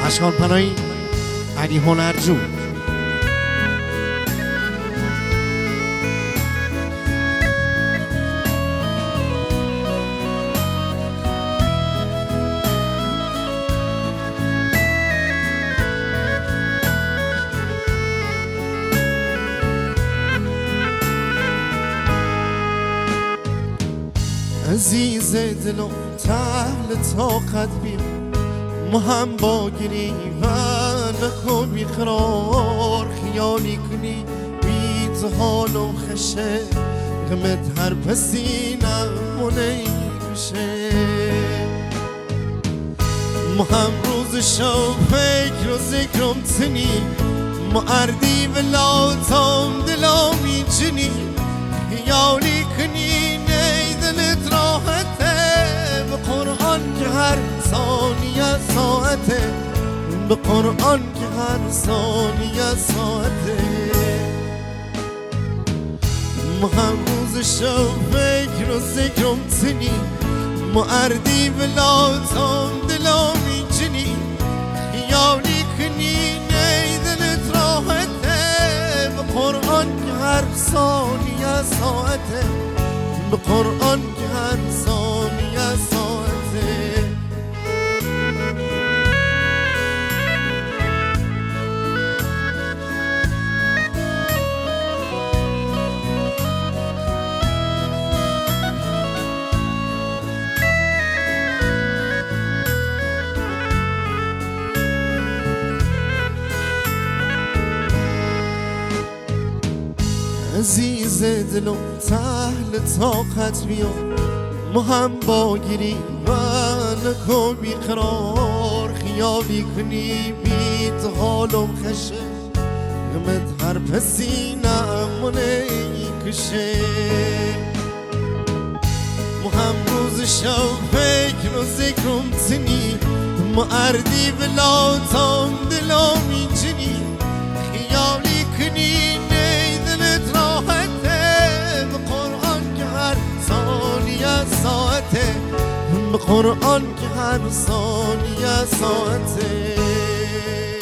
اشکان پناهی علی هنرجو. عزیز دلم تحل طاقت بیا، ما هم با گریه نکن بیقرار، خیالی کنی بی تو حالم خشه، غمت هر پسینم مونه میشه. ما هم روز شو فکر و ذکرم تنی، ما اردی ولاتم دلامی جنی، خیالی کنی دلت راحته، به قرآن که هر ثانیه ساعته، به قرآن که هر ثانیه ساعته. ما هم روز شو فکر و ذکرم تنی، ما اردی ولاتم دلامی جنی، خیالی کنی دلت راحته، به قرآن که هر ثانیه ساعته، به قرآن که هر ثانیه ساعته. عزیز دلم تحل طاقت بیا، ما هم با گیری و نکن بیقرار، خیالی کنی بی تو حالم خشه، غمت هر پسینم مونه کشه. ما هم روز شو فکر و ذکرم تنی، ما اردی ولاتم دلامی جنی، خیالی کنی دلت راحته، به قرآن که هر ثانیه ساعته، به قرآن که هر ثانیه ساعته.